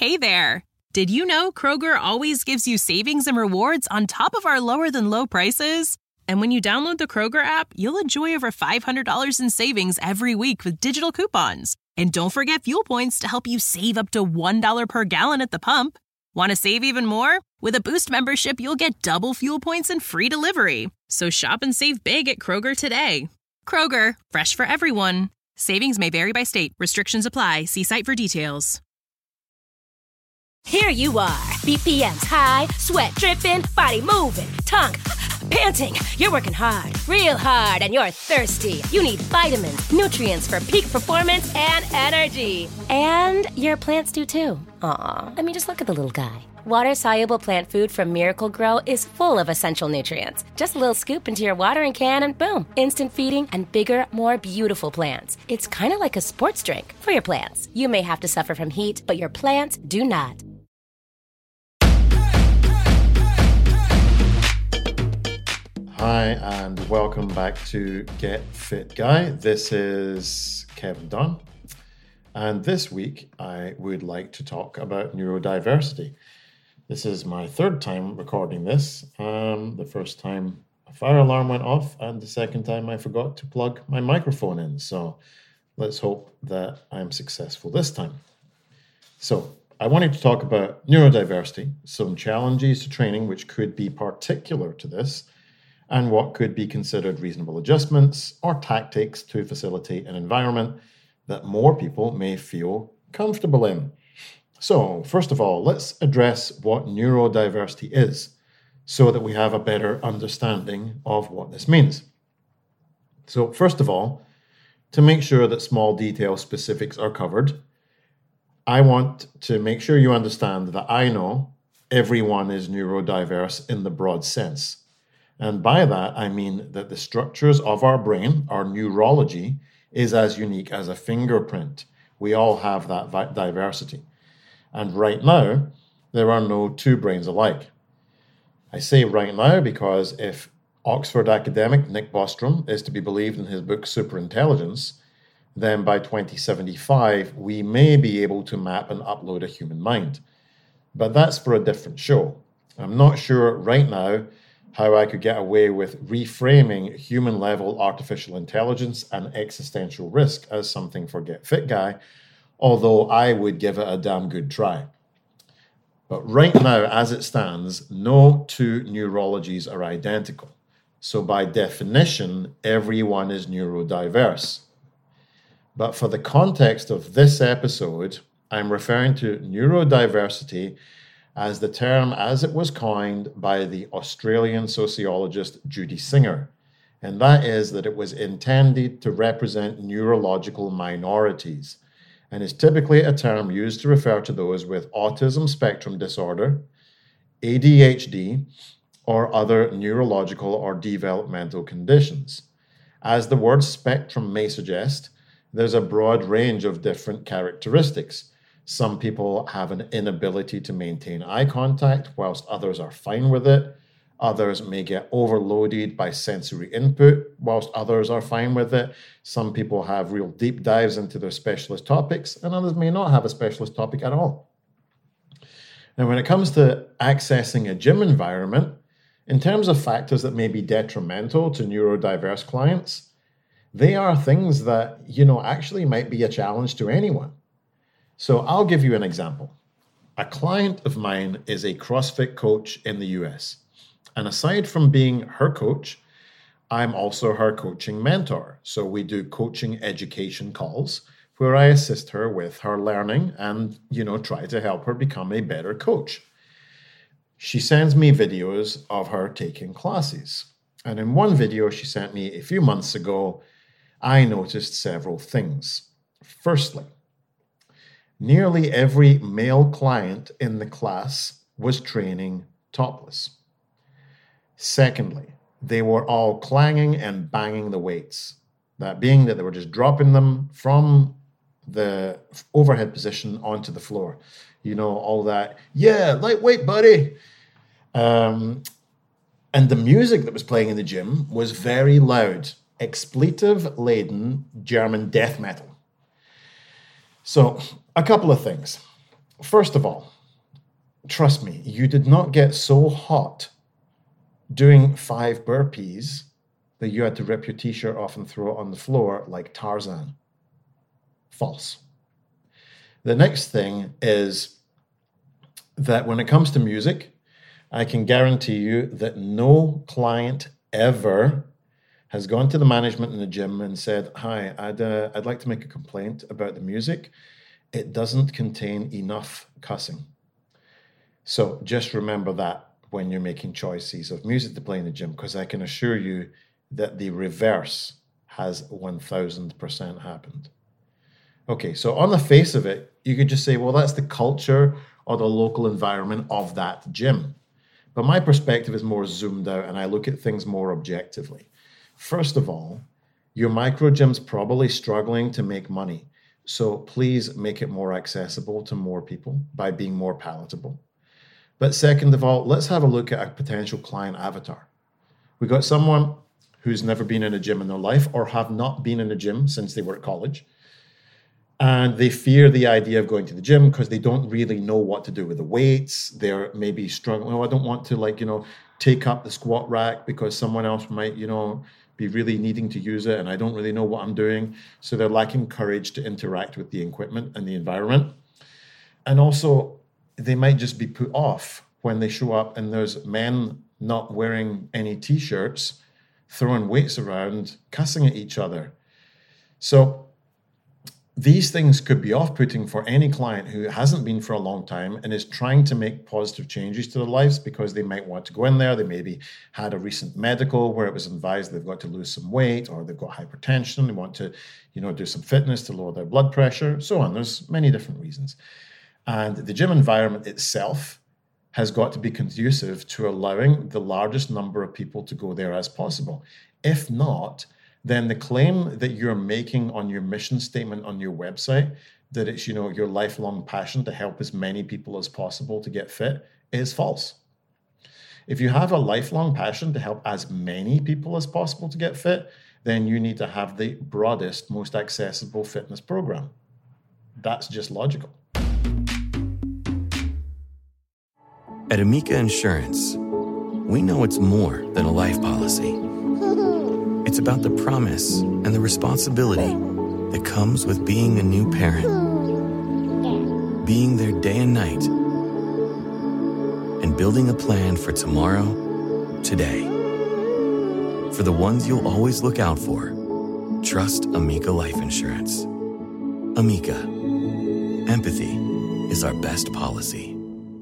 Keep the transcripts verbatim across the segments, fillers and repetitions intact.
Hey there! Did you know Kroger always gives you savings and rewards on top of our lower-than-low prices? And when you download the Kroger app, you'll enjoy over five hundred dollars in savings every week with digital coupons. And don't forget fuel points to help you save up to one dollar per gallon at the pump. Want to save even more? With a Boost membership, you'll get double fuel points and free delivery. So shop and save big at Kroger today. Kroger, fresh for everyone. Savings may vary by state. Restrictions apply. See site for details. Here you are, B P Ms high, sweat dripping, body moving, tongue panting. You're working hard, real hard, and you're thirsty. You need vitamins, nutrients for peak performance and energy. And your plants do too. Aw, I mean, just look at the little guy. Water-soluble plant food from Miracle Grow is full of essential nutrients. Just a little scoop into your watering can and boom, instant feeding and bigger, more beautiful plants. It's kind of like a sports drink for your plants. You may have to suffer from heat, but your plants do not. Hi, and welcome back to Get Fit Guy. This is Kevin Dunn, and this week I would like to talk about neurodiversity. This is my third time recording this. Um, the first time a fire alarm went off, and the second time I forgot to plug my microphone in. So let's hope that I'm successful this time. So I wanted to talk about neurodiversity, some challenges to training which could be particular to this, and what could be considered reasonable adjustments or tactics to facilitate an environment that more people may feel comfortable in. So, first of all, let's address what neurodiversity is so that we have a better understanding of what this means. So, first of all, to make sure that small detail specifics are covered, I want to make sure you understand that I know everyone is neurodiverse in the broad sense. And by that, I mean that the structures of our brain, our neurology, is as unique as a fingerprint. We all have that diversity. And right now, there are no two brains alike. I say right now because if Oxford academic Nick Bostrom is to be believed in his book Superintelligence, then by twenty seventy-five, we may be able to map and upload a human mind. But that's for a different show. I'm not sure right now how I could get away with reframing human-level artificial intelligence and existential risk as something for Get Fit Guy, although I would give it a damn good try. But right now, as it stands, no two neurologies are identical. So by definition, everyone is neurodiverse. But for the context of this episode, I'm referring to neurodiversity as the term as it was coined by the Australian sociologist Judy Singer, and that is that it was intended to represent neurological minorities, and is typically a term used to refer to those with autism spectrum disorder, A D H D, or other neurological or developmental conditions. As the word spectrum may suggest, there's a broad range of different characteristics. Some people have an inability to maintain eye contact, whilst others are fine with it. Others may get overloaded by sensory input, whilst others are fine with it. Some people have real deep dives into their specialist topics, and others may not have a specialist topic at all. Now, when it comes to accessing a gym environment, in terms of factors that may be detrimental to neurodiverse clients, they are things that, you know, actually might be a challenge to anyone. So I'll give you an example. A client of mine is a CrossFit coach in the U S. And aside from being her coach, I'm also her coaching mentor. So we do coaching education calls where I assist her with her learning and, you know, try to help her become a better coach. She sends me videos of her taking classes. And in one video she sent me a few months ago, I noticed several things. Firstly, nearly every male client in the class was training topless. Secondly, they were all clanging and banging the weights. That being that they were just dropping them from the overhead position onto the floor. You know, all that, yeah, lightweight, buddy. Um, and the music that was playing in the gym was very loud, expletive-laden German death metal. So, a couple of things. first of all, trust me, you did not get so hot doing five burpees that you had to rip your t-shirt off and throw it on the floor like Tarzan. False. The next thing is that when it comes to music, I can guarantee you that no client ever has gone to the management in the gym and said, hi, I'd, uh, I'd like to make a complaint about the music. It doesn't contain enough cussing. So just remember that when you're making choices of music to play in the gym, because I can assure you that the reverse has one thousand percent happened. Okay, so on the face of it, you could just say, well, that's the culture or the local environment of that gym. But my perspective is more zoomed out and I look at things more objectively. First of all, your micro gym's probably struggling to make money. So please make it more accessible to more people by being more palatable. But second of all, let's have a look at a potential client avatar. We got someone who's never been in a gym in their life or have not been in a gym since they were at college. And they fear the idea of going to the gym because they don't really know what to do with the weights. They're maybe struggling. Oh, I don't want to like, you know, take up the squat rack because someone else might, you know, be really needing to use it. And I don't really know what I'm doing. So they're lacking courage to interact with the equipment and the environment. And also they might just be put off when they show up and there's men not wearing any t-shirts, throwing weights around, cussing at each other. So these things could be off-putting for any client who hasn't been for a long time and is trying to make positive changes to their lives because they might want to go in there. They maybe had a recent medical where it was advised they've got to lose some weight, or they've got hypertension. They want to, you know, do some fitness to lower their blood pressure, so on. There's many different reasons. And the gym environment itself has got to be conducive to allowing the largest number of people to go there as possible. If not, then the claim that you're making on your mission statement on your website, that it's, you know, your lifelong passion to help as many people as possible to get fit, is false. If you have a lifelong passion to help as many people as possible to get fit, then you need to have the broadest, most accessible fitness program. That's just logical. At Amica Insurance, we know it's more than a life policy. It's about the promise and the responsibility that comes with being a new parent. Being there day and night. And building a plan for tomorrow, today. For the ones you'll always look out for, trust Amica Life Insurance. Amica. Empathy is our best policy.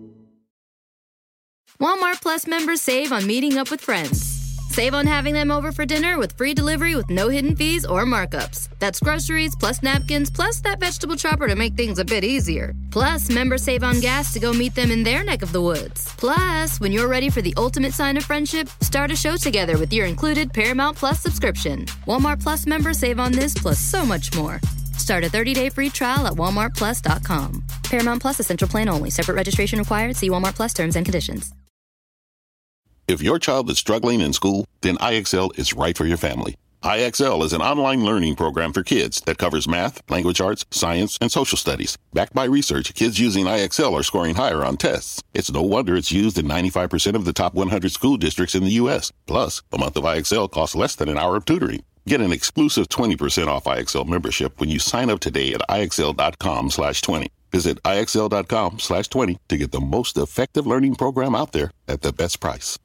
Walmart Plus members save on meeting up with friends. Save on having them over for dinner with free delivery with no hidden fees or markups. That's groceries, plus napkins, plus that vegetable chopper to make things a bit easier. Plus, members save on gas to go meet them in their neck of the woods. Plus, when you're ready for the ultimate sign of friendship, start a show together with your included Paramount Plus subscription. Walmart Plus members save on this plus so much more. Start a thirty-day free trial at walmart plus dot com. Paramount Plus Essential Plan only. Separate registration required. See Walmart Plus terms and conditions. If your child is struggling in school, then I X L is right for your family. I X L is an online learning program for kids that covers math, language arts, science, and social studies. Backed by research, kids using I X L are scoring higher on tests. It's no wonder it's used in ninety-five percent of the top one hundred school districts in the U S. Plus, a month of I X L costs less than an hour of tutoring. Get an exclusive twenty percent off I X L membership when you sign up today at IXL.com slash 20. Visit IXL.com slash 20 to get the most effective learning program out there at the best price.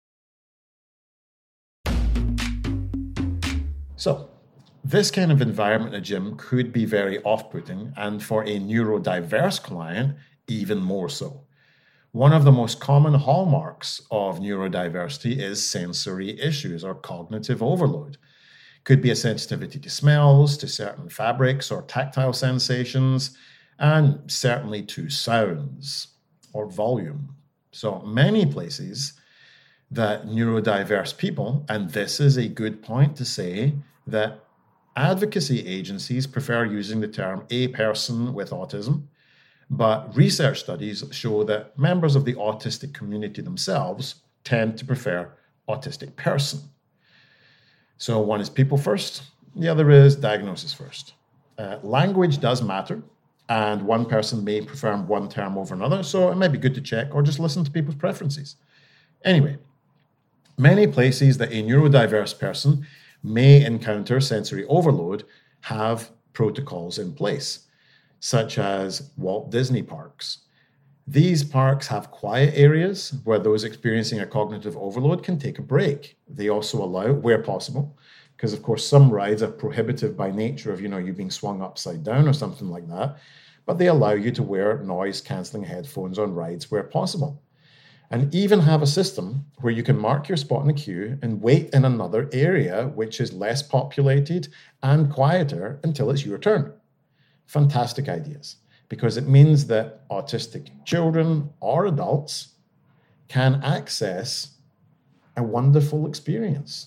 So this kind of environment in a gym could be very off-putting, and for a neurodiverse client, even more so. One of the most common hallmarks of neurodiversity is sensory issues or cognitive overload. Could be a sensitivity to smells, to certain fabrics or tactile sensations, and certainly to sounds or volume. So many places that neurodiverse people, and this is a good point to say, that advocacy agencies prefer using the term a person with autism, but research studies show that members of the autistic community themselves tend to prefer autistic person. So one is people first, the other is diagnosis first. Uh, language does matter, and one person may prefer one term over another, so it might be good to check or just listen to people's preferences. Anyway, many places that a neurodiverse person may encounter sensory overload have protocols in place, such as Walt Disney parks. These parks have quiet areas where those experiencing a cognitive overload can take a break. They also allow, where possible, because of course some rides are prohibitive by nature of, you know, you being swung upside down or something like that, but they allow you to wear noise-cancelling headphones on rides where possible. And even have a system where you can mark your spot in the queue and wait in another area which is less populated and quieter until it's your turn. Fantastic ideas, because it means that autistic children or adults can access a wonderful experience.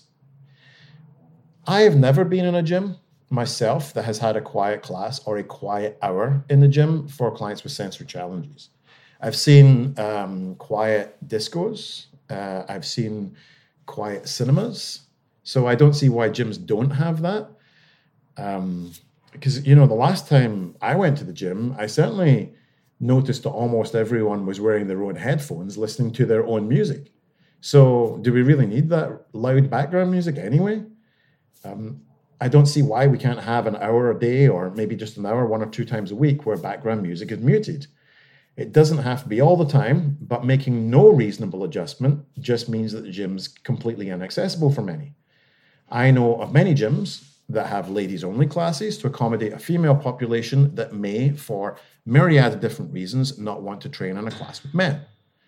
I have never been in a gym myself that has had a quiet class or a quiet hour in the gym for clients with sensory challenges. I've seen um, quiet discos. Uh, I've seen quiet cinemas. So I don't see why gyms don't have that. Um, because, you know, the last time I went to the gym, I certainly noticed that almost everyone was wearing their own headphones, listening to their own music. So do we really need that loud background music anyway? Um, I don't see why we can't have an hour a day or maybe just an hour one or two times a week where background music is muted. It doesn't have to be all the time, but making no reasonable adjustment just means that the gym's completely inaccessible for many. I know of many gyms that have ladies-only classes to accommodate a female population that may, for myriad of different reasons, not want to train in a class with men.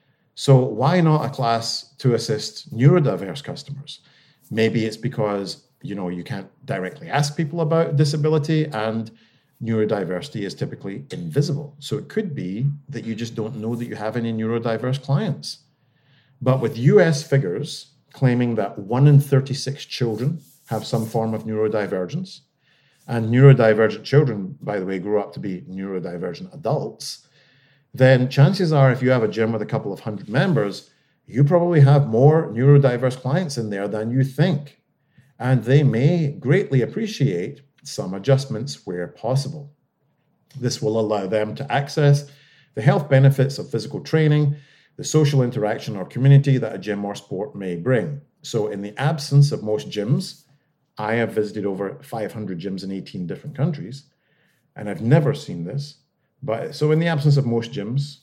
So why not a class to assist neurodiverse customers? Maybe it's because, you know, you can't directly ask people about disability and neurodiversity is typically invisible. So it could be that you just don't know that you have any neurodiverse clients. But with U S figures claiming that one in thirty-six children have some form of neurodivergence, and neurodivergent children, by the way, grow up to be neurodivergent adults, then chances are if you have a gym with a couple of hundred members, you probably have more neurodiverse clients in there than you think. And they may greatly appreciate some adjustments where possible. This will allow them to access the health benefits of physical training, the social interaction or community that a gym or sport may bring. So in the absence of most gyms, I have visited over five hundred gyms in eighteen different countries, and I've never seen this. But so in the absence of most gyms,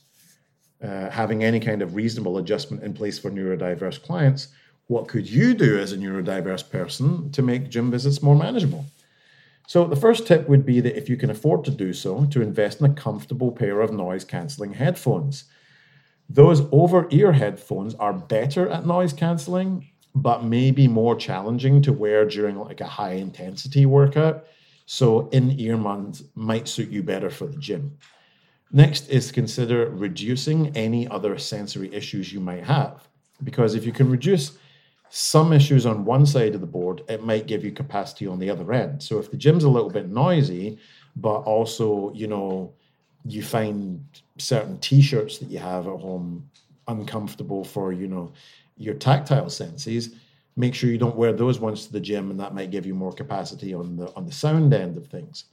uh, having any kind of reasonable adjustment in place for neurodiverse clients, what could you do as a neurodiverse person to make gym visits more manageable? So the first tip would be that if you can afford to do so, to invest in a comfortable pair of noise-cancelling headphones. Those over-ear headphones are better at noise cancelling, but may be more challenging to wear during like a high-intensity workout. So in-ear ones might suit you better for the gym. Next is consider reducing any other sensory issues you might have. Because if you can reduce some issues on one side of the board, it might give you capacity on the other end. So if the gym's a little bit noisy, but also, you know, you find certain t-shirts that you have at home uncomfortable for, you know, your tactile senses, make sure you don't wear those ones to the gym, and that might give you more capacity on the on the sound end of things.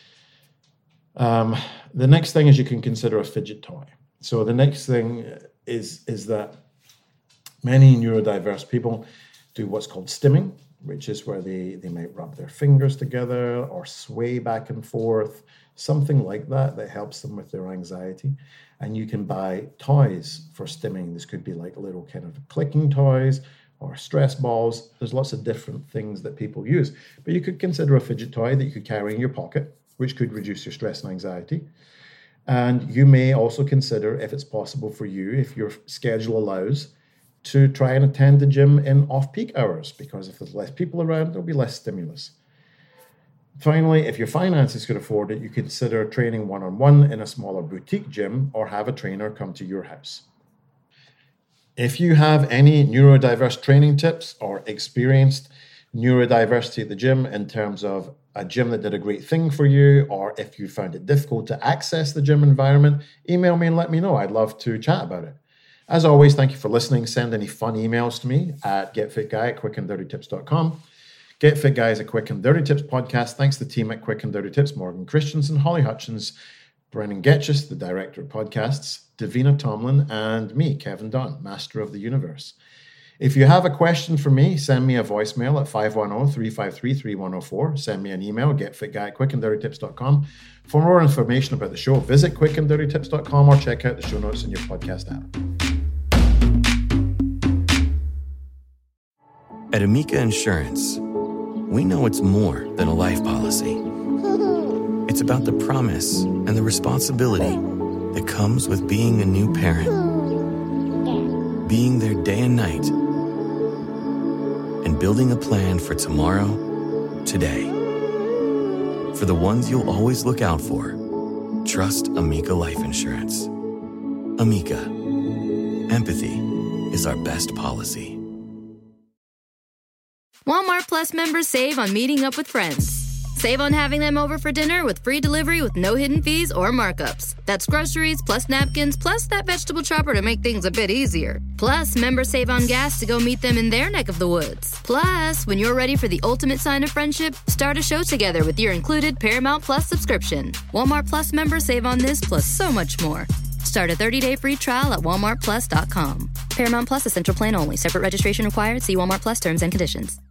Um, the next thing is you can consider a fidget toy. So the next thing is is that many neurodiverse people do what's called stimming, which is where they, they might rub their fingers together or sway back and forth, something like that that helps them with their anxiety. And you can buy toys for stimming. This could be like little kind of clicking toys or stress balls. There's lots of different things that people use. But you could consider a fidget toy that you could carry in your pocket, which could reduce your stress and anxiety. And you may also consider, if it's possible for you, if your schedule allows, to try and attend the gym in off-peak hours, because if there's less people around, there'll be less stimulus. Finally, if your finances could afford it, you consider training one-on-one in a smaller boutique gym or have a trainer come to your house. If you have any neurodiverse training tips or experienced neurodiversity at the gym in terms of a gym that did a great thing for you, or if you found it difficult to access the gym environment, email me and let me know. I'd love to chat about it. As always, thank you for listening. Send any fun emails to me at getfitguy at quick and dirty tips dot com. Get Fit Guy is a Quick and Dirty Tips podcast. Thanks to the team at Quick and Dirty Tips, Morgan Christensen, Holly Hutchins, Brennan Getchus, the director of podcasts, Davina Tomlin, and me, Kevin Dunn, master of the universe. If you have a question for me, send me a voicemail at five one zero, three five three, three one zero four. Send me an email, getfitguy at quick and dirty tips dot com. For more information about the show, visit quick and dirty tips dot com or check out the show notes in your podcast app. At Amica Insurance, we know it's more than a life policy. It's about the promise and the responsibility that comes with being a new parent. Being there day and night, and building a plan for tomorrow, today. For the ones you'll always look out for, trust Amica Life Insurance. Amica, empathy is our best policy. Walmart Plus members save on meeting up with friends. Save on having them over for dinner with free delivery with no hidden fees or markups. That's groceries plus napkins plus that vegetable chopper to make things a bit easier. Plus, members save on gas to go meet them in their neck of the woods. Plus, when you're ready for the ultimate sign of friendship, start a show together with your included Paramount Plus subscription. Walmart Plus members save on this plus so much more. Start a thirty-day free trial at walmart plus dot com. Paramount Plus Essential Plan only. Separate registration required. See Walmart Plus terms and conditions.